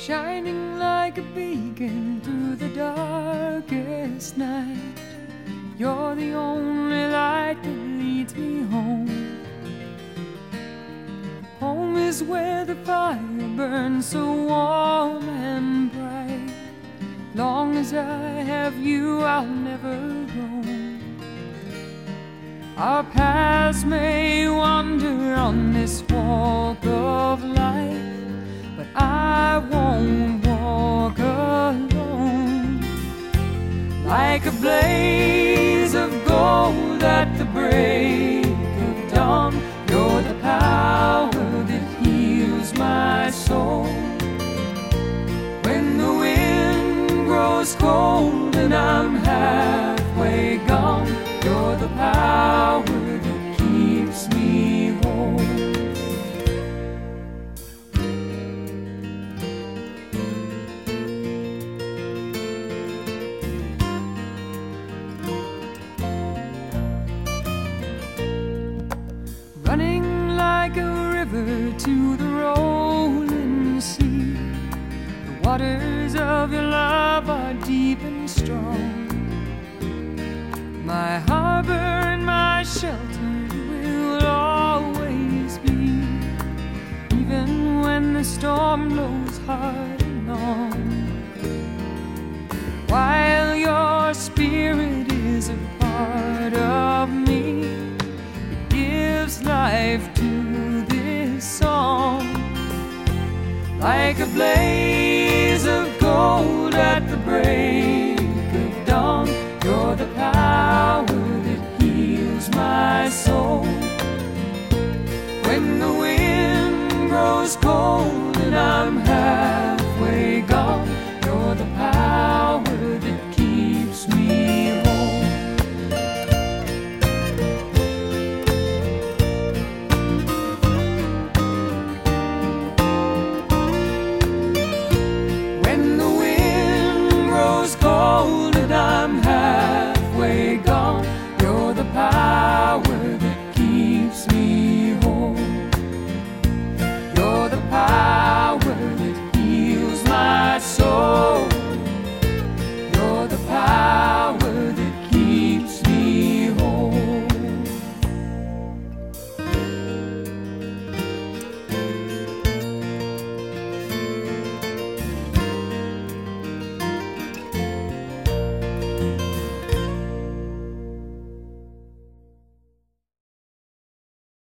shining like a beacon through the darkest night. You're the only light that leads me home. Home is where the fire burns so warm and bright. Long as I have you, I'll never roam. Our paths may wander on this walk of life, but I won't walk alone. Like a blaze of gold at the break of dawn, you're the power that heals my soul. When the wind grows cold and I'm halfway gone, you're the power that keeps me whole. Running like a river to the rolling sea, the waters of your love are deep and strong. My harbor and my shelter will always be, even when the storm blows hard and long. While your spirit is a part of me, it gives life to this song. Like a blaze of gold at the break of dawn, you're the power that heals my soul. When the wind grows cold and I'm half